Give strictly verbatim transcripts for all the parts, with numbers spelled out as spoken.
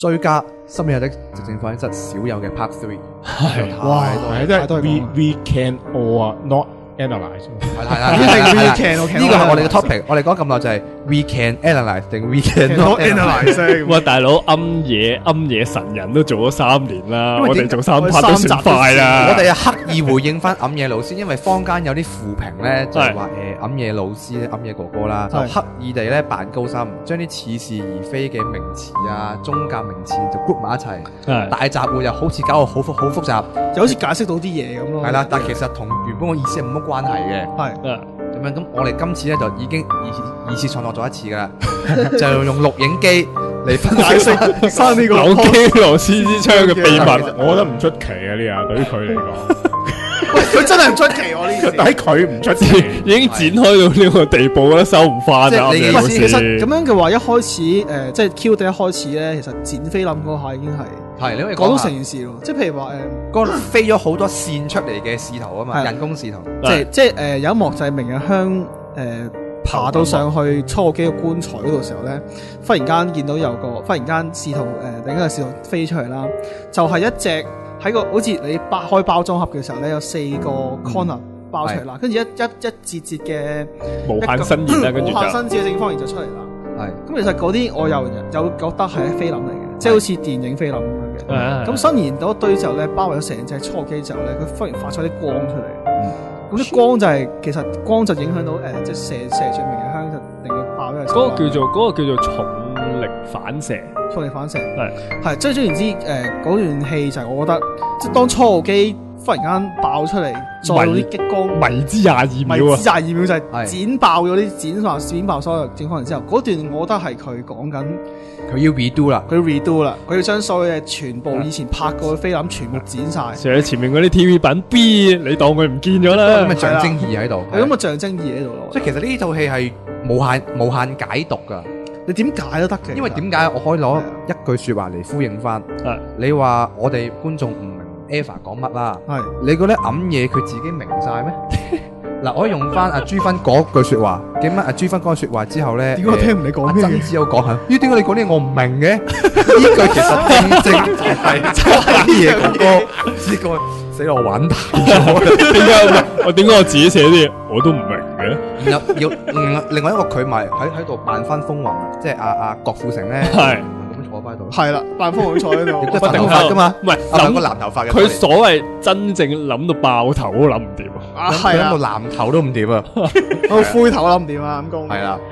追加深夜的直症放映室少有嘅 Part Three， 係哇係即係 we we can or not analyze。 係啦， 一定 we can， OK， 呢個係我哋嘅 topic。我哋講咁耐就係 we can analyze 定 we can not analyze。 喂，大佬暗夜暗夜神人都做咗三年啦， 因為點我哋做三 part 都算快啦。 我哋係刻意回應翻暗夜老師，因為坊間有啲負評咧，就係話誒暗夜老師咧、暗夜哥哥啦，就刻意地咧扮高深，將啲似是而非嘅名詞啊、宗教名詞就 group 埋一齊，大集會又好似搞到好複好複雜， 就好似解釋到啲嘢咁咯。 係啦，但其實同原本個意思係冇乜關係嘅。 係咁樣咁，我哋今次咧就已經二次二次創作咗一次噶啦，就用錄影機嚟分解釋生呢個朗基羅斯之槍嘅秘密，我覺得唔出奇啊！呢下對於佢嚟講。 喂，佢真係唔出奇喎呢件事， 喺佢唔出奇，已經展開到呢個地步，我覺得收唔翻啦。 其實咁樣嘅話，一開始誒，即係 Q 第一開始咧，其實剪菲林嗰下已經係係你可以講到成件事咯。即係譬如話誒， 嗰度飛咗好多線出嚟嘅視圖啊嘛，人工視圖。 即係即係誒有一幕就係明日香誒爬到上去初機嘅棺材嗰度時候咧，忽然間見到有個忽然間視圖誒另一個視圖飛出嚟啦，就係一隻。喺個好似你包開包裝盒嘅時候咧，有四個 corner 包出嚟啦，跟住一一一節節嘅無限伸延啦，跟住就無限伸延嘅正方形就出嚟啦。 係咁，其實嗰啲我又有覺得係菲林嚟嘅，即係好似電影菲林咁樣嘅。咁伸延到一堆之後咧，包圍咗成隻初機之後咧，佢忽然發出啲光出嚟。咁啲光就係其實光就影響到誒，即係射射住明日香，就令佢爆咗。 嗰個叫做嗰個叫做重力反射。 重力反射係係，即係總言之，誒嗰段戲就係我覺得，即係當初機忽然間爆出嚟，再有啲激光， 迷之廿二秒啊！ 迷之廿二秒就係剪爆咗啲剪爆剪爆所有正方形之後，嗰段我覺得係佢講緊， 佢要 redo 啦， 佢 redo 啦，佢要將所有嘅全部以前拍過嘅菲林全部剪晒。 成日前面嗰啲 T V 版 B， 你當佢唔見咗啦， 咁嘅象徵意喺度， 有咁嘅象徵意喺度咯。 即係其實呢套戲係無限無限解讀㗎。 你點解都得嘅， 因為點解我可以攞一句説話嚟呼應翻？你話我哋觀眾唔明 Eva 講乜啦？係你覺得揞嘢佢自己明晒咩？嗱，我可以用翻阿朱芬嗰句説話，點解阿朱芬講句説話之後咧？ 點解我聽唔你講咩？ 曾子有講係，咦？點解你講啲我唔明嘅？呢句其實正正就係就係啲嘢哥哥，呢個死我玩大咗。 點解我點解我自己寫啲嘢我都唔明嘅？ 然後要另外一個佢咪喺喺度扮翻風雲，即係阿阿郭富城咧， 係咁坐翻喺度。 係啦，扮風雲坐喺度， 亦都係頭髮噶嘛， 唔係諗個藍頭髮嘅。 佢所謂真正諗到爆頭都諗唔掂啊！係諗到藍頭都唔掂啊！ 我灰頭諗唔掂啊！咁講係啦。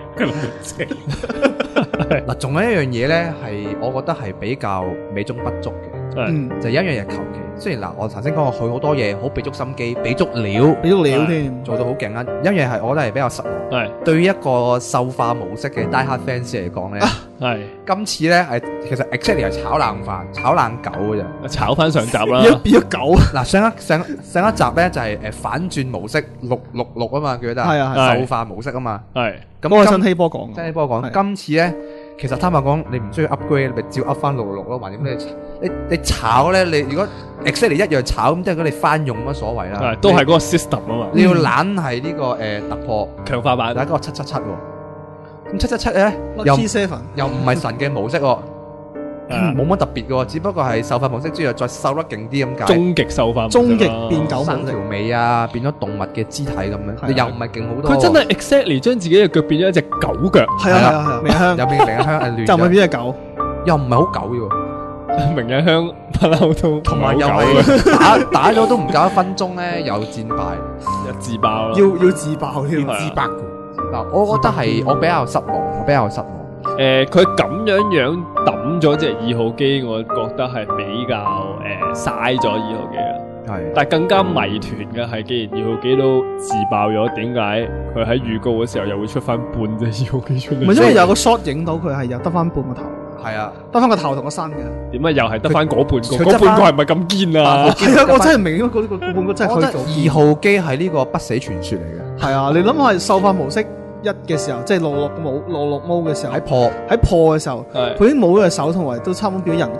嗱，仲有一樣嘢咧，係我覺得係比較美中不足嘅， 嗯， 就有一樣嘢求其。雖然嗱，我頭先講過佢好多嘢，好俾足心機，俾足料， 俾足料添， 做到好勁啊！有一樣係我覺得係比較失望。 係對於一個獸化模式嘅 Die Hard fans 嚟講咧， 係今次咧係其實 exactly 係炒冷飯、炒冷狗嘅啫， 炒翻上集啦， 變咗狗。 嗱，上一上上一集咧就係誒反轉模式六六六啊嘛，記得係啊， 獸化模式啊嘛， 係咁嗰個新希波講， 新希波講，今次咧。其實坦白講，你唔需要 upgrade，咪照 up 翻六六六咯。橫掂你你你炒咧，你如果 exactly 一樣炒，咁即係如果你翻用乜所謂啦。 都係嗰個 system 啊嘛。 你要懶係呢個誒突破強化版， 第一個七七七喎。咁七七七咧又又唔係神嘅模式喎，冇乜特別嘅喎，只不過係獸化模式之後再瘦得勁啲咁解。 終極獸化， 終極變狗， 生條尾啊，變咗動物嘅肢體咁樣，你又唔係勁好多。 佢真係 exactly 將自己嘅腳變咗一隻狗腳。 係啊係啊係啊，明日香又變明日香係亂， 就唔係變隻狗， 又唔係好狗嘅。 明日香不嬲都同埋又係打打咗都唔夠一分鐘咧，又戰敗， 又自爆， 要要自爆添， 自爆嗱，我覺得係我比較失望，我比較失望。 誒，佢咁樣樣抌咗隻二號機，我覺得係比較誒嘥咗二號機啦。 係， 但係更加謎團嘅係，既然二號機都自爆咗，點解佢喺預告嘅時候又會出翻半隻二號機出嚟？ 唔係因為有個 shot 影到佢係有得翻半個頭。 係啊， 得翻個頭同個身嘅。 點解又係得翻嗰半個？嗰半個係咪咁堅啊？ 係啊，我真係唔明嗰個嗰半個真係可以做。 二號機係呢個不死傳說嚟嘅。 係啊，你諗下獸化模式一嘅時候，即係六六冇六六毛嘅時候， 喺破喺破嘅時候，佢已經冇咗隻手，同埋都差唔多變咗人棍嘅已經。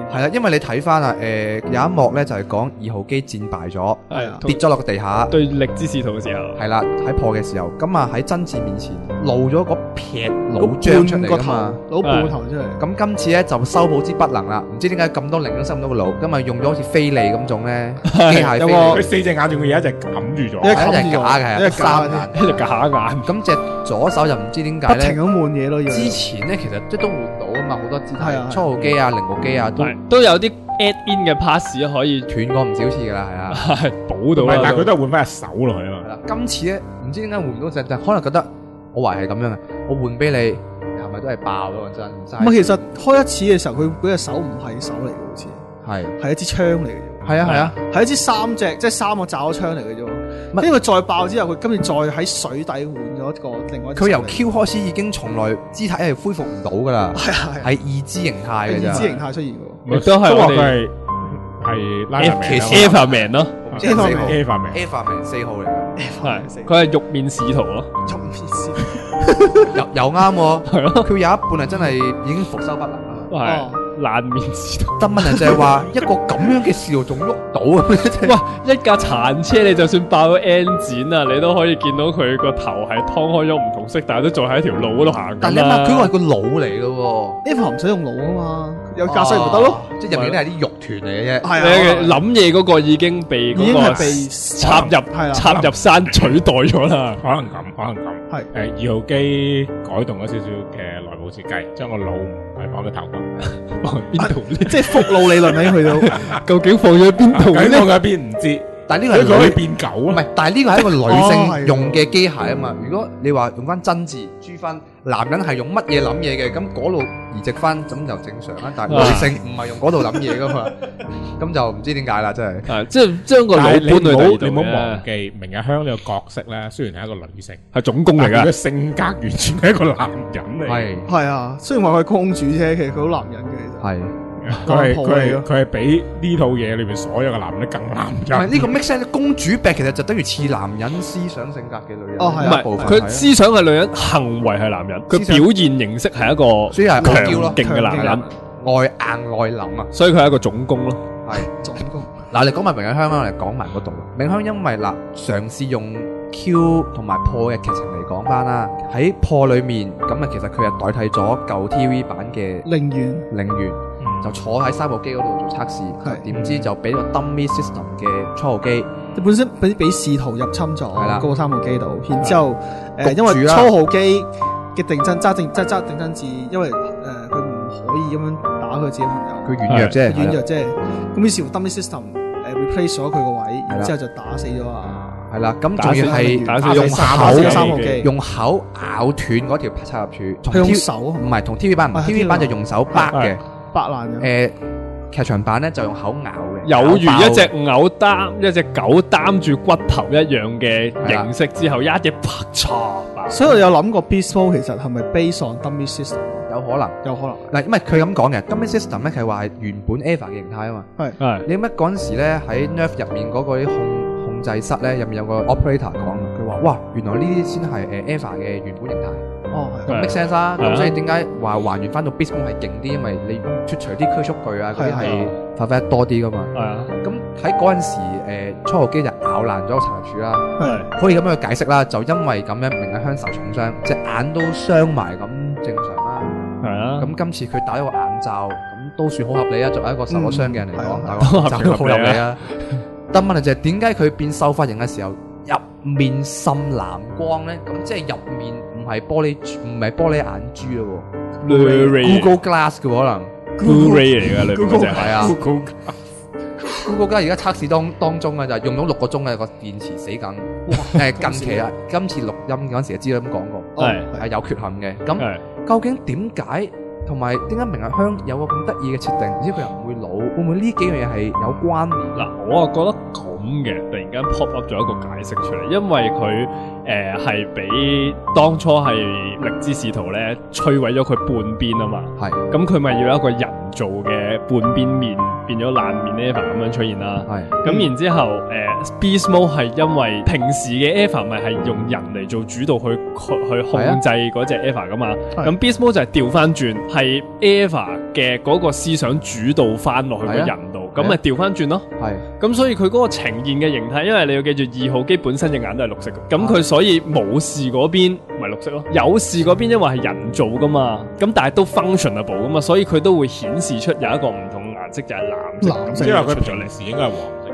係啦，因為你睇翻啊，誒有一幕咧就係講二號機戰敗咗， 係跌咗落個地下。 對力之使徒嘅時候， 係啦，喺破嘅時候，咁啊喺真嗣面前露咗嗰撇老張出嚟噶嘛， 攞半個頭出嚟。 咁今次咧就修補之不能啦，唔知點解咁多零都收唔到個腦，咁啊用咗好似菲利咁種咧機械菲利， 佢四隻眼仲要有一隻冚住咗， 一係一隻假嘅， 一隻假嘅三眼， 一隻假眼。 咁隻左手就唔知點解咧不停。咁換嘢咯，要之前咧其實即都換到啊嘛，好多姿係啊態，初號機啊、零號機啊都係都有啲 add in 嘅 pass 可以斷過唔少次噶啦，係啊。 補到啦。 唔係但係佢都係換翻隻手落去啊嘛係。啦，今次咧唔知點解換唔到隻，但可能覺得我懷疑係咁樣嘅，我換俾你，你係咪都係爆咯？真唔嘥。 咁啊，其實開一次嘅時候，佢嗰隻手唔係手嚟嘅，好似係係一支槍嚟嘅啫。 係啊係啊， 係一支三隻，即係三個爪槍嚟嘅啫。因為佢再爆之後，佢今次再喺水底換咗一個另外一隻手嚟。 佢由 Q 開始已經從來姿態係恢復唔到噶啦， 係啊係啊， 係二姿形態嘅咋。 係二支形態出現嘅。 亦都係都我哋話佢係係拉 F 其其 Eva Man 咯， 四號 Eva 名 Eva 名四號嚟㗎， 係佢係肉面使徒咯， 仲唔意思？ 又又啱喎。 係咯， 佢有一半係真係已經復修不能啦。 係爛面使徒。 得問題就係話一個咁樣嘅事仲喐到啊！ 哇！一架殘車你就算爆咗 N 展啊，你都可以見到佢個頭係劏開咗唔同色，但係都仲喺條路嗰度行緊但你諗下，佢啦。 係個腦嚟嘅喎。 Eva 唔使用腦啊嘛，有駕駛咪得咯。 哦，即係入面都係啲肉團嚟嘅啫。 係你諗嘢嗰個已經被已經嗰個係被插入係啦插入山取代咗啦。 可能咁，可能咁。 係誒二號機改動咗少少嘅內部設計，將個腦唔係放喺頭度， 放喺邊度咧？ 即係腹腦理論已經去到。 究竟放咗喺邊度咧？ 究竟放喺邊唔知。 但係呢個係女佢可以變狗啊！ 唔係，但係呢個係一個女哦性係用嘅機械啊嘛。如果你話用翻真嗣、朱芬，男人係用乜嘢諗嘢嘅，咁嗰度移植翻咁就正常啦。但係女性唔係用嗰度諗嘢噶嘛，咁就唔知點解啦，真係。 係即係將個腦但係你搬去第二唔好你唔好度嘅忘記明日香呢個角色咧，雖然係一個女性， 係總攻嚟但係佢嘅㗎。 性格完全係一個男人嚟。 係係啊，雖然話佢係公主啫，其實佢好男人嘅其實。 係。 佢係佢好嚟㗎係佢係比呢套嘢裏邊所有嘅男人都更男唔係人。 呢個 make sense，公主病其實就等於似男人思想性格嘅女人。 哦係啊唔係一部分佢思想係女人，行為係男人。佢思想表現形式係一個所以係傲嬌咯強勁嘅男人， 外硬內冧啊。 所以佢係一個總攻咯。 係。 總攻。 嗱，你講埋明日香啦，我哋講埋嗰度啦。明香因為嗱嘗試用 Q 同埋破嘅劇情嚟講翻啦，喺破裏面咁啊，其實佢係代替咗舊 T V 版嘅寧願陵園，就坐喺三部機嗰度做測試， 係點知就俾個 dummy system 嘅初號機， 佢本身俾俾試圖入侵咗係啦嗰個三號機度，然之後誒焗因為住啦初號機嘅定真揸定即係揸定真字，因為誒佢唔可以咁樣打佢自己朋友， 佢軟弱啫， 軟弱啫。咁於是乎 dummy system 誒 replace 咗佢個位，然之後就打死咗啊！ 係啦，咁打仲要死係打死用打口死三號機， 用口咬斷嗰條插入柱，同佢用 T- 手啊唔係同 T V 版唔同啊 ，T V 版就用手掰嘅， 白爛咗。 誒劇場版咧就用口咬嘅， 有如咬爆一隻牛擔一隻狗擔住骨頭一樣嘅形式之後，一嘢啪嚓爆。 所以我有諗過 Beast Mode 其實係咪 based on dummy system？ 有可能。 有可能嗱，因為佢咁講嘅 dummy system 咧，佢係話係原本 Eva 嘅形態啊嘛。 係你乜嗰陣時咧喺 Nerf 入面嗰個啲控控制室咧，入面有個 operator 講，佢話：哇，原來呢啲先係誒 Eva 嘅原本形態。 哦咁 make sense 啦。 係啊咁所以點解話還原翻到 Beast Mode 係勁啲？因為你脱除啲驅速具啊嗰啲係啊係發揮得多啲噶嘛。 係啊， 咁喺嗰陣時誒初號機就咬爛咗個插入柱啦。 係可以咁樣去解釋啦，就因為咁樣明日香受重傷，隻眼都傷埋，咁正常啦。 係啊。 咁今次佢戴一個眼罩，咁都算好合理啊。作為一個受咗傷嘅人嚟講， 嗯戴個眼罩都好合都合理理啊。但問題就係點解佢變秀髮型嘅時候入面滲藍光咧？咁即係入面唔係玻璃珠，唔係玻璃眼珠咯喎 Blu-ray ，Google Glass 嘅可能 Blu-ray 嚟㗎，裏邊嗰隻係啊。 Google Google Glass 而家測試當當中啊，就係用咗六個鐘嘅個電池死緊。誒近期啊，今次錄音嗰陣時就知道咁講過， 係係有缺陷嘅。咁係究竟點解同埋點解明日香有個咁得意嘅設定，而且佢又唔會老，會唔會呢幾樣嘢係有關聯？ 嗱，我啊覺得咁嘅，突然間 pop up 咗一個解釋出嚟，因為佢誒係俾當初係力之使徒咧摧毀咗佢半邊啊嘛， 係咁佢咪要有一個人造嘅半邊面變咗爛面 Eva 咁樣出現啦。 係咁然之後誒、呃、Beast Mode 係因為平時嘅 Eva 咪係用人嚟做主導去去控制嗰隻 Eva 噶嘛，咁 Beast Mode 就係調翻轉，係 Eva 嘅嗰個思想主導翻落去個人度，咁咪調翻轉咯。係咁所以佢嗰個呈現嘅形態，因為你要記住二號機本身隻眼都係綠色嘅，咁佢所以武士嗰邊咪綠色咯，有士嗰邊因為係人造噶嘛，咁但係都 functionable 噶嘛，所以佢都會顯示出有一個唔同顏色就係藍色， 藍色即係話佢出咗嚟平時應該係黃色。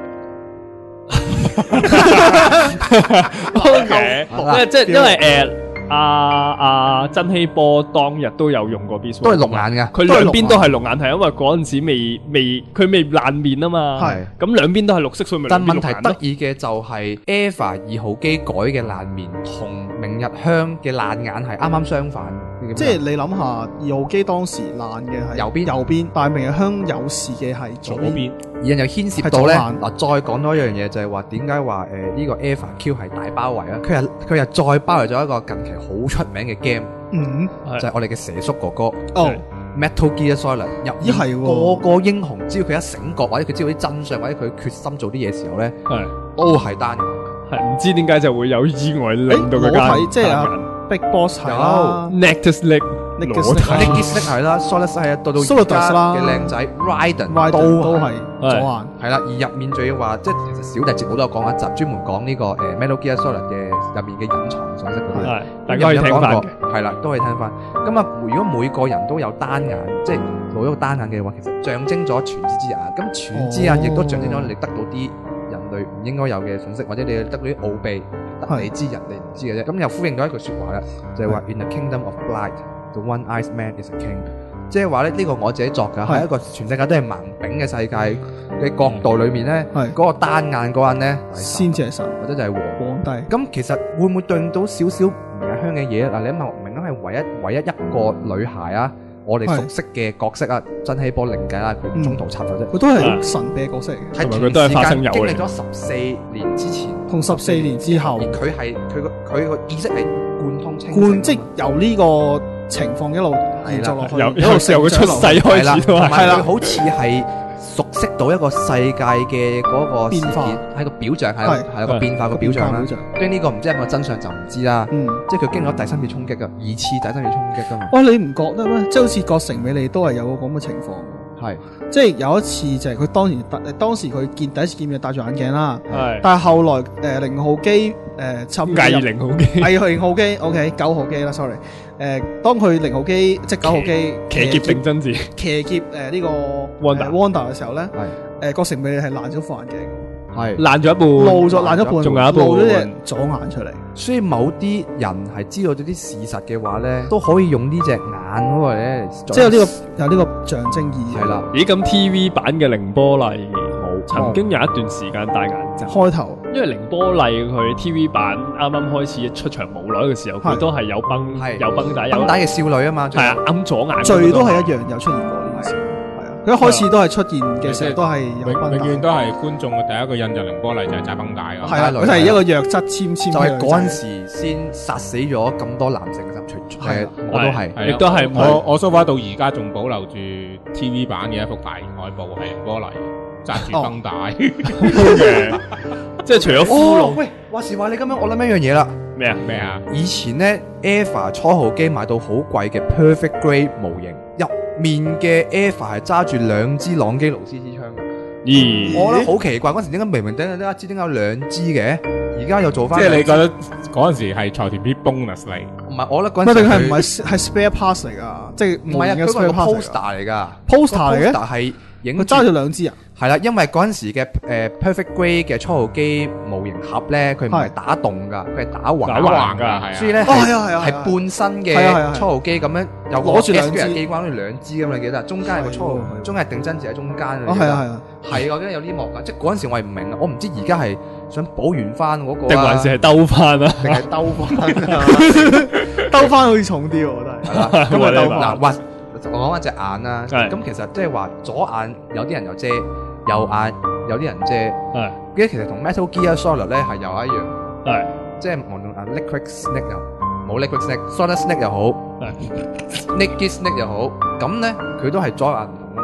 OK，即係因為誒阿阿真希波當日都有用過 Beast Mode， 都係綠眼嘅， 佢兩邊都係綠眼，係因為嗰陣時未未佢未爛面啊嘛， 係咁兩邊都係綠色，所以咪但問題兩邊綠眼咯得意嘅就係 Eva 二號機改嘅爛面同明日香嘅爛眼係啱啱相反。 即係你諗下，二號機當時爛嘅係右邊右邊，但係明日香有事嘅係左邊左邊。 而又牽涉到咧係嗱，再講多一樣嘢就係話點解話誒呢個 Eva Q 係大包圍啊？佢係佢又再包圍咗一個近期好出名嘅 game， 嗯， 就係我哋嘅蛇叔哥哥哦， Metal Gear Solid 入咦係喎個個英雄，只要佢一醒覺或者佢知道啲真相或者佢決心做啲嘢時候咧， 係都係單眼。 係唔知點解就會有意外令到佢誒我睇即係啊啊 Big Boss 係啦 Nectus Lick Nick 裸 Snake 體 Nicky Snake 係啦，Solid 係啊，到到而 Solidus 家啦嘅靚仔 Raiden Raiden 都都係左係眼， 係啦，而入面仲要話，即係其實小弟節目都有講一集，專門講呢個誒 Metal Gear Solid 嘅入面嘅隱藏信息嗰啲。 係大家可以聽翻嘅。 係啦，都可以聽翻。咁啊，如果每個人都有單眼，即係攞一個單眼嘅話，其實象徵咗全知之眼。咁全知眼亦都象徵咗你得到啲人類唔應該有嘅信息，或者你得到啲奧秘，得你知人哋唔知嘅啫。咁又呼應到一句説話啦，就係話 In the kingdom of light，the one-eyed man is a king。即係話咧，呢個我自己作㗎，係一個全世界都係盲炳嘅世界嘅角度裏面咧， 係嗰個單眼嗰人咧先至係神或者就係王。 皇帝。 咁其實會唔會對應到少少明日香嘅嘢嗱，你諗下，明日香係唯一唯一一個女孩啊，我哋熟悉嘅角色啊，真希波靈計啦，佢中途插咗啫。 佢都係神秘嘅角色嚟嘅， 係同埋佢都係花生友嚟經歷咗十四年之前， 同十四年之後而佢係佢個佢個意識係貫通清醒貫即由呢個情況一路延續落去， 由一路成由佢出世長落去開始都係同埋係啦佢好似係熟悉到一個世界嘅嗰個變化事件，係個表象，係係係個變化個表象啦表象。 跟住呢個唔知係咪真相就唔知啦。 嗯， 即係佢經歷咗第三次衝擊噶，二次第三次衝擊噶嘛。 哇！你唔覺得咩？即係好似郭成美利都係有個咁嘅情況。 係即係有一次就係佢當然誒當時佢見第一次見面戴住眼鏡啦， 係但係後來誒、呃、零號機誒侵計零號機係零號機 OK 九號機啦 sorry 誒、呃、當佢零號機即係九號機騎劫定真字騎劫誒呢個 Wanda 呃 Wanda 嘅時候咧係誒郭成美利係爛咗副眼鏡， 係。 爛咗一半， 露咗爛咗一半， 仲有一半露咗隻左眼出嚟。 所以某啲人係知道咗啲事實嘅話咧，都可以用呢隻眼嗰個咧， 即係有呢、個有呢個象徵意義。 係啦， 咦咁 T V 版嘅凌波麗冇曾經有一段時間戴眼罩， 開頭因為凌波麗佢 T V 版啱啱開始出場冇耐嘅時候，佢係都係有繃係有繃帶有繃帶嘅少女啊嘛， 係啊，啱左眼罪都係一樣有出現過呢件事。係啊，佢一開始都係出現嘅時候都係有永繃帶永遠都係觀眾嘅第一個印象，凌波麗就係紮繃帶㗎。 係啊，佢係一個弱質纖纖就係嘅女仔嗰陣時先殺死咗咁多男性嘅心存，係我都係。 係啊亦都係我我 so far 到而家仲保留住 T V 版嘅一幅大外部係凌波麗紮住繃帶嘅，即係除咗俘哦， 虜喂，話時話你咁樣，我諗一樣嘢啦。 咩啊？ 咩啊？ 以前咧 Eva 初號機買到好貴嘅 Perfect Grade 模型，入面嘅 Eva 係揸住兩支朗基勞斯之槍嘅。 咦？ 我覺得好奇怪，嗰陣時點解明明得得一支，點解有兩支嘅？而家又做翻。 即係你覺得嗰陣時係財團 B bonus 嚟？ 唔係，我覺得嗰唔一定係陣時佢唔係係 spare pass 嚟㗎，即係唔係啊？ 嘅嗰個係 spare 個 pass 嚟㗎 poster 嚟㗎 poster 嚟嘅個 poster 係影佢揸住兩支人， 係啦，因為嗰陣時嘅誒 Perfect Grade 嘅初號機模型盒咧，佢唔係打洞㗎，佢係打橫打橫㗎係啊所以咧哦係啊係啊係半身係啊係啊係啊嘅初號機咁樣，有個攞住兩支 S Q 機關住兩支咁，你記得？中間有個初號係喎係，喎中間係定真字喺中間。 哦係啊係啊， 係我記得有呢幕㗎，即係嗰陣時我係唔明啊，我唔知而家係想補完翻嗰個啊定還是係兜翻啊？ 定係兜翻啊？ 兜翻好似重啲喎，我覺得係。 係啦，咁啊喂你話嗱，話我講翻隻眼啦， 係咁其實即係話左眼有啲人有遮，右眼有啲人遮， 係跟住其實同 Metal Gear Solid 咧係又一樣， 係即係無論啊 Liquid Snake 又冇 Liquid Snake，Solid Snake 又好係 ，Nicky Snake 又好，咁咧佢都係左眼唔同啊嘛，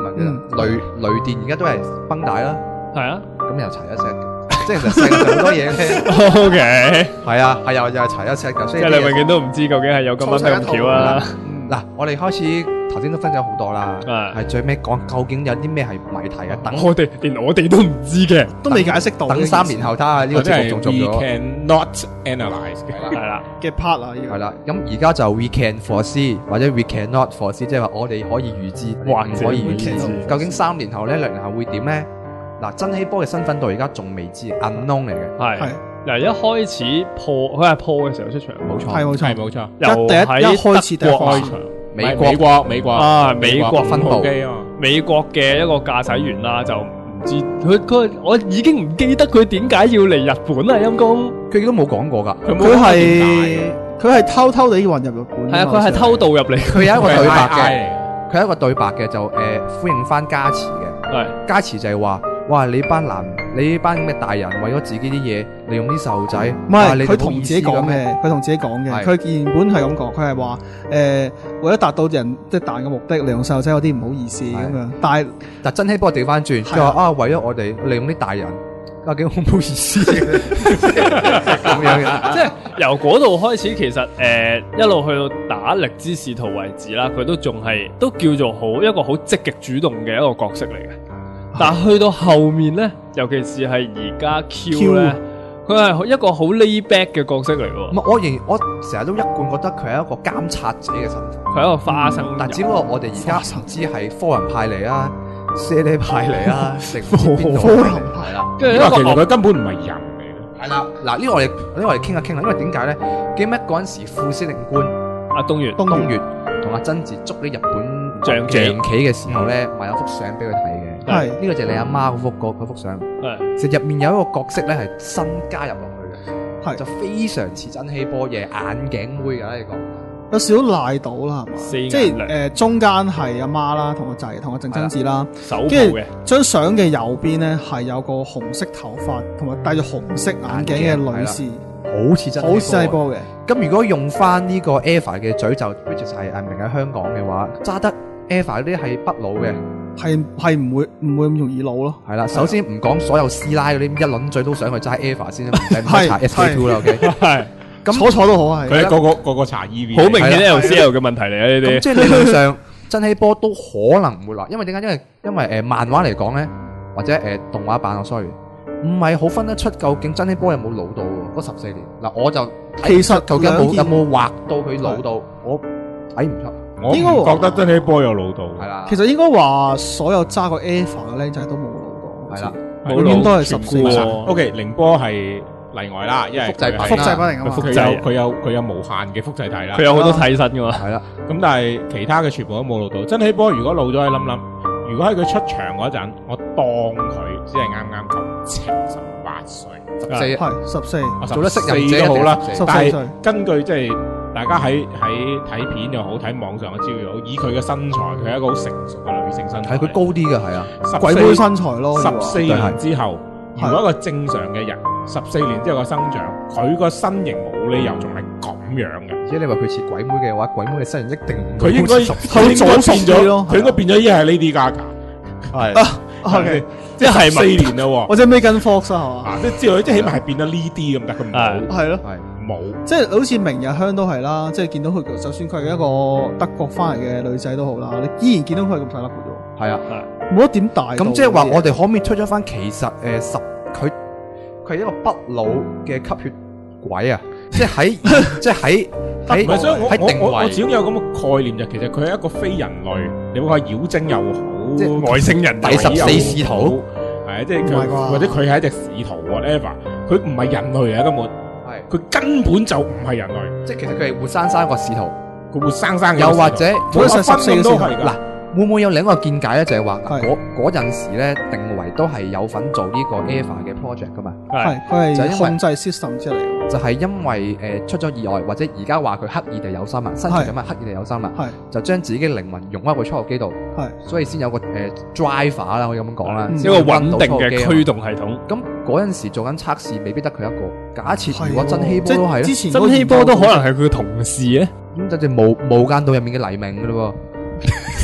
嘛，其實雷雷電而家都係繃帶啦， 係啊， 咁又齊一 set 嘅，即係其實世界上好多嘢咧， ，O K， 係啊，係又又係齊一 set 嘅，所以即係你永遠都唔知究竟係有咁蚊咁巧啊。 嗱，我哋開始頭先都分咗好多啦， 係係最尾講究竟有啲咩係謎題啊？等我哋連我哋都唔知嘅， 都未解釋到。 等三年後睇下呢個節目仲做唔 We 做？ cannot analyse 嘅。 係啦， 嘅 part 啊， 係啦，咁而家就 we can foresee 或者 we cannot foresee，即係話我哋可以預知， 或者唔可以預知 we cannot。 究竟三年後咧，兩年後會點咧？嗱，真希波嘅身份到而家仲未知 ，unknown 嚟嘅。 係係嗱，一開始破佢係破嘅時候出場， 冇錯係冇錯， 係冇錯。 又第一喺一開始第一德國開場美國美國美國啊美國分部部機啊嘛。 美國嘅一個駕駛員啦，就唔知佢佢我已經唔記得佢點解要嚟日本啦，陰公。 佢都冇講過㗎， 佢冇佢講點係解佢係偷偷地混入日本。 係啊，佢係偷渡入嚟， 佢有一個對白嘅， 嘅。 佢有一個對白嘅就誒、呃、呼應翻加持嘅。 係加持就係話：哇！你班男，你班咁嘅大人為咗自己啲嘢，利用啲細路仔， 唔哇你哋係佢同自己講冇意思㗎咩嘅，佢同自己講嘅。 係佢原本係咁講，佢係話誒為咗達到人即係大嘅目的，利用細路仔有啲唔好意思咁樣。但係但真希波調翻轉， 係佢話啊，為咗我哋利用啲大人，究竟好唔好意思咁樣嘅。 即係由嗰度開始，其實誒、呃、一路去到打力之使徒為止啦，佢都仲係都叫做好一個好積極主動嘅一個角色嚟嘅。但係去到後面咧，尤其是係而家 Q 咧，佢係一個好 lay back 嘅角色嚟喎。 咁我仍我成日都一貫覺得佢係一個監察者嘅身份， 佢係一個花生人， 但只不過我哋而家唔知係科人派嚟啊、舍利派嚟啊，定唔知邊度科人派派係啦。 跟住一因為其實個佢根本唔係人嚟嘅。 係啦，嗱呢個我哋呢個我哋傾下傾下，因為點解咧？記唔記得嗰陣時副司令官阿東月， 東月同阿真嗣捉啲日本象棋象棋嘅時候咧，咪有幅相俾佢睇嘅。 係呢個就係你阿媽嗰幅嗰嗰幅相。 係其實入面有一個角色咧係新加入落去嘅， 係就非常似真希波嘅眼鏡妹㗎，你講有少少賴到啦，係嘛？ 四眼即係亮誒中間係阿媽啦，同個仔同個鄭真子啦。 手部跟住嘅， 張相嘅右邊咧係有個紅色頭髮同埋戴住紅色眼鏡嘅女士， 好似真好似真係波。 波嘅。 咁如果用翻呢個 Eva 嘅詛咒 which 係誒明喺香港嘅話，揸得 Eva 嗰啲係不老嘅， 係係唔會唔會咁容易老咯。 係啦。首先唔講所有師奶嗰啲一輪嘴都想去揸 Eva 先，唔使唔使查係 S K two 啦，OK。 係咁楚楚都好啊，係佢係個個個個查 E V， 好明顯係啦 L C L 嘅問題嚟啊！呢啲咁即係理論上真希波都可能唔會落，因為點解？因為因為誒、呃、漫畫嚟講咧，或者誒、呃、動畫版，我 sorry，唔係好分得出究竟真希波有冇老到喎？嗰十四年嗱，我就睇唔出其實究竟有冇有兩件冇畫到佢老到，我睇唔出。 我應該唔覺得真係波有老到。 係啦， 其實應該話所有揸過 Eva 嘅僆仔都冇老過。 係啦， 永遠都係十四歲。 O K，寧波係例外啦，因為複製品複製品嚟㗎嘛佢複製有佢有佢有無限嘅複製體啦。 佢有好多替身噶嘛。 係啦， 咁但係其他嘅全部都冇老到。真希波如果老咗，你諗諗，如果喺佢出場嗰陣，我當佢只係啱啱夠七十八歲， 十四係十四， 啊做得識人十四者都好啦一定係十四十但係四歲。 根據即係大家喺喺睇片又好，睇網上嘅資料又好，以佢嘅身材，佢係一個好成熟嘅女性身材。 係佢高啲嘅，係啊， 十鬼妹身材咯， 十四年之後， 係如果一個正常嘅人，十四年之後嘅生長，佢個身形冇理由仲係咁樣嘅。 而且你話佢似鬼妹嘅話，鬼妹嘅身形一定唔佢應該會好似十佢應該變早熟啲咗咯， 佢應該變咗依係 Lady Gaga， 係 ，OK， 即係十四年啦喎。 或者 Megan Fox 啊，係嘛？ 啊，即係之後即係起碼係變得呢啲咁，但佢冇係咯， 係冇。 即係好似明日香都係啦，即係見到佢，就算佢係一個德國翻嚟嘅女仔都好啦，你依然見到佢係咁細粒嘅啫係啊。 喎，冇一點大到嘅嘢。 咁即係話，我哋可唔可以出咗翻？其實誒十佢佢係一個不老嘅吸血鬼啊！即係喺即係喺喺唔係，所以我喺定我我我位始終有咁嘅概念，就其實佢係一個非人類，你話妖精又好， 即係外星人第十四使徒， 係啊，即係唔係佢啩或者佢係一隻使徒 whatever，佢唔係人類嚟啊，根本係佢根本就唔係人類， 即係其實佢係活生生一個使徒。 佢活生生嘅。 又或者每十四嘅都係㗎。 嗱，會唔會有另一個見解咧？就係話係嗰嗰陣時咧，定位都係有份做呢個 Eva 嘅 project 噶嘛。 係佢就係因為係控制 system 出嚟嘅， 就係因為誒出咗意外，或者而家話佢刻意地有心啊，身材咁啊刻意地有心啊， 係就將自己嘅靈魂融入個初號機度， 係所以先有個誒 driver 啦，可以咁樣講啦， 嗯一個先可以穩定嘅驅驅。 動系統。 咁嗰陣時做緊測試，未必得佢一個。假設係如果真希即波都係咧， 係之前真希波都可能係佢嘅同事咧。 咁就隻無無間道入面嘅黎明噶咯喎。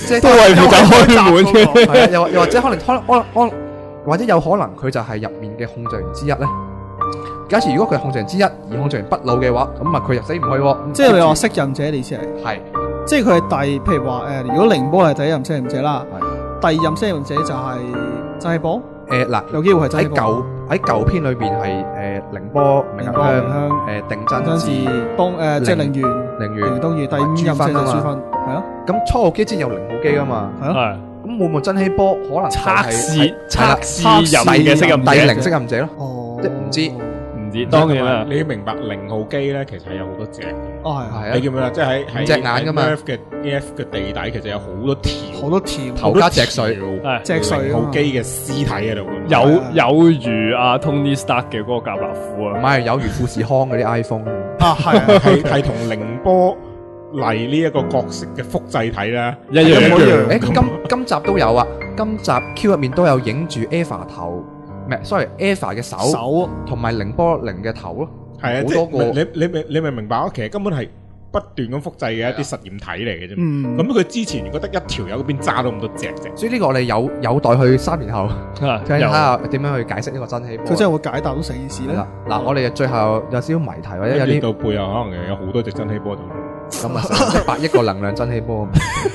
即係都係負責開門嘅。 係啊，又又或者可能可能可能可能或者有可能佢就係入面嘅控制員之一咧。假設如果佢係控制員之一，而控制員不老嘅話，咁啊佢又死唔去喎。 即係你話適任者，你意思係？ 係， 即係佢係第，譬如話誒，如果寧波係第一任適任者啦，第二任適任者就係真係波。 誒嗱， 有機會係真喺舊喺舊篇裏邊係誒寧波、明寧波明香、 香誒定真真治治、 東誒即係凌源、 凌凌源。 東裕，第五任就係朱芬，係咯， 咁初號機之前有零號機噶嘛？ 係咯， 係咁會唔會真希波可能就係測試係啦測試任嘅適任第零者， 適任者咯？ 哦， 即係唔知唔知當然啦。 你要明白零號機咧，其實係有好多隻。 哦係係啊你，記唔記得？即係喺喺五隻眼㗎嘛 Nerf 嘅 A F 嘅地底，其實有好多條好多條頭加脊髓係脊髓零號機嘅屍體喺度㗎。 有係啊有如阿 Tony Stark 嘅嗰個夾納夫唔啊， 係有如富士康嗰啲 iPhone。 啊係啊， 係係同寧波麗呢一個角色嘅複製體啦， 一樣一模一樣誒今今集都有啊，今集 Q 入面都有影住 Eva 頭，唔係 sorry，Eva 嘅手手同埋寧波寧嘅頭咯。 係啊，即好多個係你你明你明唔明白啊？其實根本係不斷咁複製嘅一啲實驗體嚟嘅啫。 嗯， 咁佢之前覺得一條友嗰邊揸到咁多隻啫。 所以呢個我哋有有待去三年後啊睇有下點樣去解釋呢個真希波。 佢真係會解答到成件事咧係啦。，嗱我哋最後有少少謎題或者有有啲啲到背後可能有好多隻真希波度。 咁啊，一百億個能量真希波。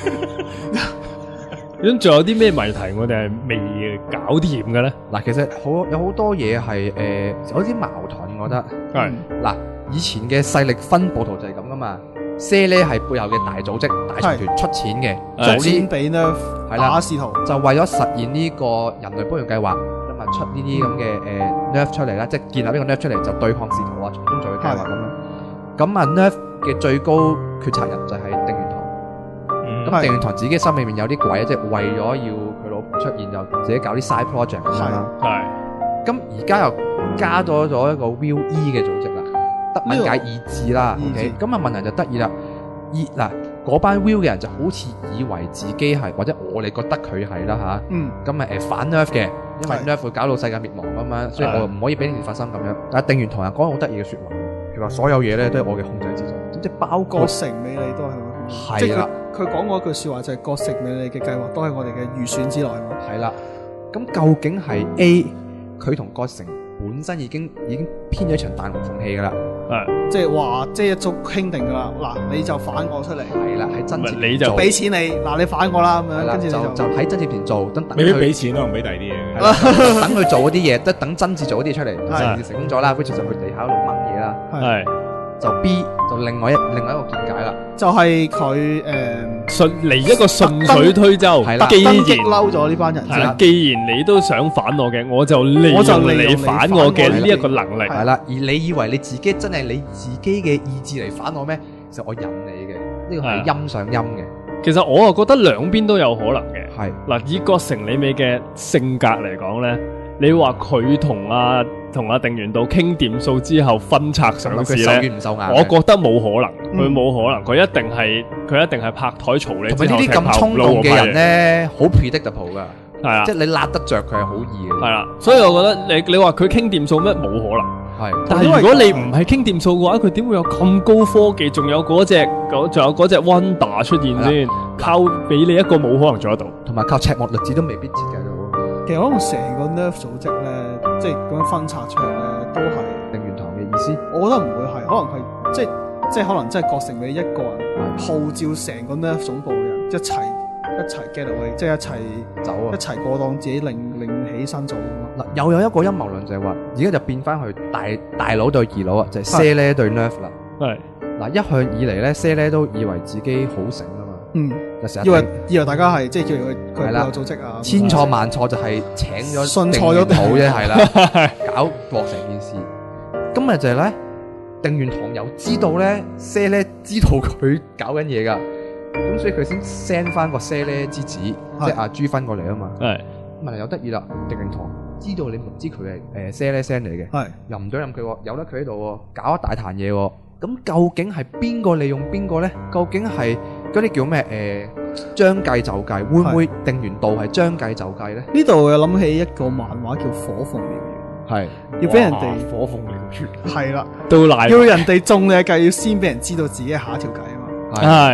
咁仲有啲咩謎題我哋係未搞掂嘅咧？ 嗱，其實好有好多嘢係誒有啲矛盾，我覺得。 係嗱，以前嘅勢力分佈圖就係咁噶嘛。些咧係背後嘅大組織、大財團出錢嘅， 係做呢錢俾 Nerf 係啦打使徒， 就為咗實現呢個人類保育計劃，咁啊出呢啲咁嘅誒 Nerf 出嚟啦，即係建立呢個 Nerf 出嚟就對抗使徒啊，從中做嘅計劃咁樣。咁啊 Nerf 嘅最高決策人就係定元堂。咁係定元堂自己心裏面有啲鬼，即係為咗要佢老婆出現，就自己搞啲 side project 咁樣啦。 係咁而家又加多咗一個 Will E 嘅組織啦，德文解意志啦。 意志 OK，咁啊問題就得意啦。意嗱嗰班 Will 嘅人就好似以為自己係，或者我哋覺得佢係啦吓。 嗯， 咁啊誒反 Nerf 嘅，因為係 Nerf 會搞到世界滅亡咁樣，所以我唔可以俾呢件事發生咁樣。但係定元堂人講好得意嘅説話，佢話所有嘢咧都係我嘅控制之中，即係包括各成美利都係佢，即係係啦佢佢講過一句説話就係各成美利嘅計劃都係我哋嘅預算之內嘛。 係啦。咁究竟係 A 佢同郭成本身已經已經編咗一場大龍鳳戲㗎啦？ 係， 即係話即係一早傾定㗎啦。嗱，你就反我出嚟， 係啦，喺真節你就做俾錢你，嗱你反我啦咁樣， 係啦， 跟住你就就喺真節前做，等等未必佢俾錢咯，唔俾第二啲嘢係啦等佢做嗰啲嘢，得等真節做嗰啲出嚟， 係成件事成功咗啦，跟住就去地下度掹嘢啦。 係係就 B 就另外一另外一個見解啦， 就係佢誒順嚟一個順水推舟係啦， 既然登激嬲咗呢班人先係啦，既然你都想反我嘅，我就利我就用你利用你反我嘅反我呢一個能力。 係啦。而你以為你自己真係你自己嘅意志嚟反我咩？其實我引你嘅，呢個係陰上陰嘅， 其實我啊覺得兩邊都有可能嘅。 係嗱，以郭成李美嘅性格嚟講咧，你話佢同阿同阿定元道傾掂數之後分拆上市佢手咧， 軟唔受硬嘅。 我覺得冇可能，佢嗯冇可能，佢一定係佢一定係拍台嘈你之後同埋呢啲咁衝動嘅人咧，好 predictable 噶， 係啊即係你辣得着佢係好易嘅。 係啦，所以我覺得你你話佢傾掂數咩冇可能。 係， 但係如果你唔係傾掂數嘅話，佢點會有咁高科技，仲有嗰只嗰仲有嗰隻 Wanda 出現先？靠俾你一個冇可能做得到。 同埋靠赤木律子都未必設計到。 其實可能成個 Nerf 組織咧，即係咁樣分拆出嚟咧，都係定元堂嘅意思， 我覺得唔會係，可能係即係即係可能真係郭成美一個人號召成個 Nerf 總部嘅人一齊一齊 get away，即係一齊走啊一！齊過檔，自己另另起身做咁嗱，又有一個陰謀論就係話，而家就變翻去大大佬對二佬啊，就係 Se 咧對 Nerf 啦。 係嗱，一向以嚟咧，Se 咧都以為自己好醒啊嘛， 嗯， 就成日以為定以為大家係即係叫佢佢係啦有組織啊， 千錯萬錯就係請咗信錯咗定元堂啫，係啦，搞鑊成件事。今日就係咧，定元堂又知道咧，Se 咧知道佢搞緊嘢噶，咁所以佢先 send 翻個 Se 咧之子，即係阿朱芬過嚟啊嘛。 係問題有得意啦，定元堂知道你唔知佢係誒 Se 咧 send 嚟嘅。 係又唔准任佢喎，由得佢喺度喎，搞一大壇嘢喎。咁究竟係邊個利用邊個咧？究竟係嗰啲叫咩？誒將計就計，會唔會定元道係將計就計咧？ 呢度我又諗起一個漫畫叫《火鳳燎係原》，要俾人哋哇火鳳燎原， 係啦， 都賴要人哋中你嘅計，要先俾人知道自己係下一條計啊嘛。 係係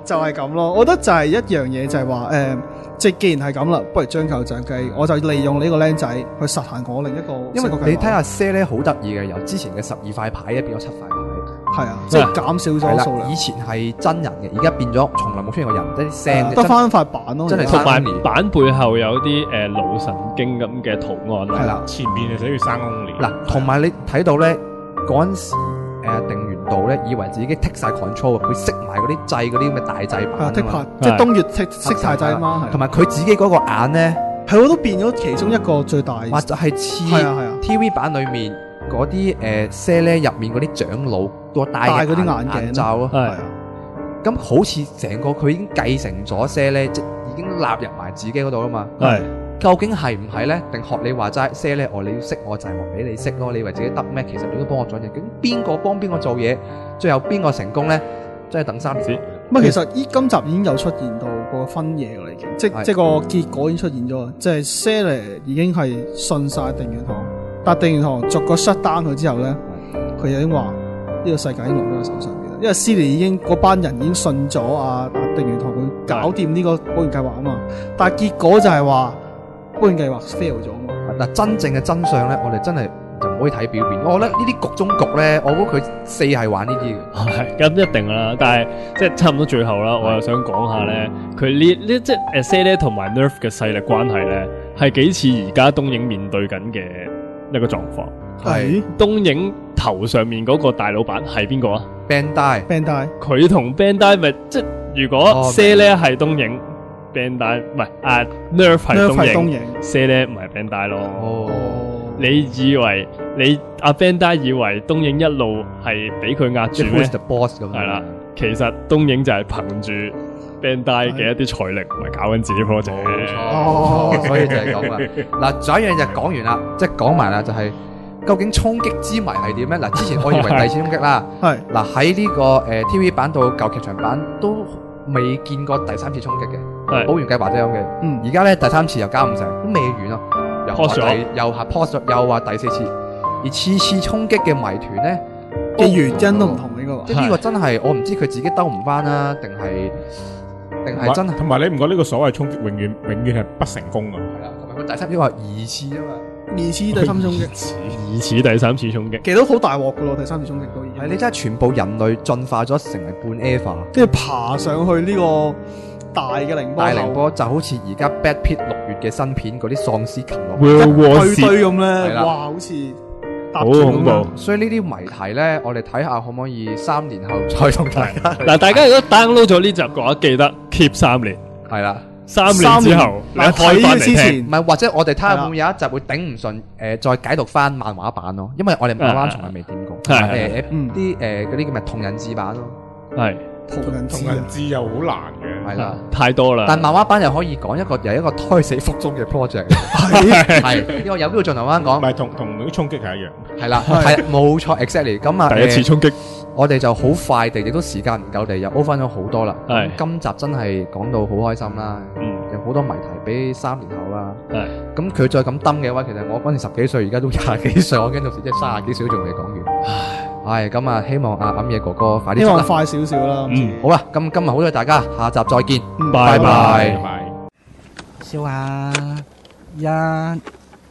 就係咁咯。我覺得就係一樣嘢，就係話誒，即係既然係咁啦，不如將就就計，我就利用呢個僆仔去實行我另一個。 因為你睇下 set 咧好得意嘅，由之前嘅十二塊牌咧變咗七塊牌， 係啊，即係減少咗數量。 以前係真人嘅，而家變咗從來冇出現過人，即係聲得翻塊板咯。 真係同埋板背後有啲誒腦神經咁嘅圖案。 係啦， 前面就寫住生公年。 嗱，同埋你睇到咧嗰陣時。誒定完度咧，以為自己剔晒 control，佢識埋嗰啲掣嗰啲咁嘅大掣板啊嘛， 即係東粵剔識大掣啊嘛， 同埋佢自己嗰個眼咧， 係我都變咗其中一個最大， 或者係似 T V 版裡面嗰啲誒 set 咧入面嗰啲長老個戴嘅啲眼鏡罩咯，係啊，咁好似成個佢已經繼承咗 set 咧，即已經納入埋自己嗰度啦嘛，係。究竟係唔係咧？定學你話齋 set 咧？哦，你要識我就係話俾你識咯。你以為自己得咩？其實你都幫我做嘢。究竟邊個幫邊個做嘢？最後邊個成功咧？真係等三年先。 咁其實依今集已經有出現到個分野㗎啦，已經即即個結果已經出現咗，即係 set 咧已經係信晒定遠堂，但定遠堂逐個 shut down 佢之後咧，佢已經話呢個世界已經落喺佢手上邊啦。因為 Siri 已經嗰班人已經信咗啊定遠堂佢搞掂呢個保險計劃啊嘛，但係結果就係話。保險計劃 fail 咗嘛？ 嗱，真正嘅真相咧，我哋真係就唔可以睇表面。我覺得呢啲局中局咧，我估佢四係玩呢啲嘅。係咁一定啦，但係即係差唔多最後啦，我又想講下咧，佢呢呢即係 S 咧同埋 Nerf 嘅勢力關係咧，係幾似而家東映面對緊嘅一個狀況。係東映頭上面嗰個大老闆係邊個啊 ？Bandai，Bandai， 佢同 Bandai 咪即係如果 S 咧係東映。Bandai 唔係啊 Nerf 係東映 ，C 咧唔係 Bandai 咯。哦，你以為你阿 Bandai 以為東映一路係俾佢壓住咩？係啦，其實東映就係憑住 Bandai 嘅一啲財力，嚟搞緊自己 project。 哦，所以就係咁啦。嗱，仲有一樣就講完啦，即係講埋啦，就係究竟衝擊之謎係點咧？嗱，之前我以為第二次衝擊啦，係嗱喺呢個誒 T V 版到舊劇場版都未見過第三次衝擊嘅。保完計劃啫咁嘅，嗯，而家咧第三次又交唔成，都未完咯，又話第又話 pause 又話第四次，而次次衝擊嘅謎團咧嘅原因都唔同呢個， 即係呢個真係我唔知佢自己兜唔翻啦，定係定係真係。 同埋你唔覺得呢個所謂衝擊永遠永遠係不成功㗎？ 係啦，同埋佢第三次話二次啊嘛， 二次第三次衝擊， 二次第三次衝擊， 其實都好大鑊噶咯，第三次衝擊都已經。 係你真係全部人類進化咗成為半 Eva， 跟住爬上去呢個。大嘅凌波， 大凌波就好似而家 Brad Pitt 六月嘅新片嗰啲喪屍擒落一堆堆咁咧，哇，好似好恐怖。 所以呢啲謎題咧，我哋睇下可唔可以三年後再同大家。 嗱，大家如果 download 咗呢集嘅話，記得 keep 三年， 係啦， 三年之後你開翻嚟聽。 唔係，或者我哋睇下會唔會有一集會頂唔順，誒，再解讀翻漫畫版咯，因為我哋漫畫從來未掂過。係誒，啲誒嗰啲叫咩同人誌版咯，係。 同人同人誌又好難嘅， 係啦， 太多啦。 但漫畫版又可以講一個由一個胎死腹中嘅 project，係係，因為有邊個盡台灣講， 唔係同同啲衝擊係一樣， 係啦，係冇錯 exactly。咁啊， 第一次衝擊， 我哋就好快地，亦都時間唔夠地，又 over 咗好多啦。係，今集真係講到好開心啦，嗯，有好多謎題俾三年後啦。係，咁佢再咁登嘅話，其實我嗰陣十幾歲，而家都廿幾歲，我驚到時即係卅幾歲都仲未講完。唉，係咁啊！希望阿暗夜哥哥快啲， 希望快少少啦。 嗯，好啦，咁今日好多謝大家，下集再見， 拜拜。 拜拜。 笑下，一、二、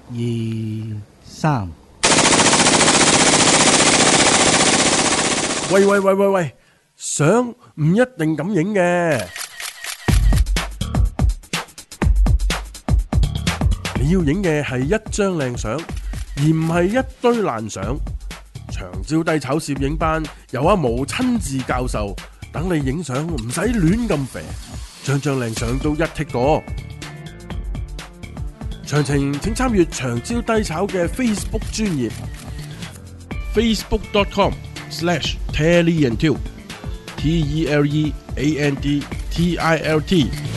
三。 喂喂喂喂喂，相唔一定咁影嘅，你要影嘅係一張靚相，而唔係一堆爛相。長招低炒攝影班由阿毛親自教授，等你影相唔使亂咁肥，張張靚相都一剔過。詳情請參閱長招低炒嘅 Facebook 專頁 facebook dot com slash teleantil T E L E A N D T I L T。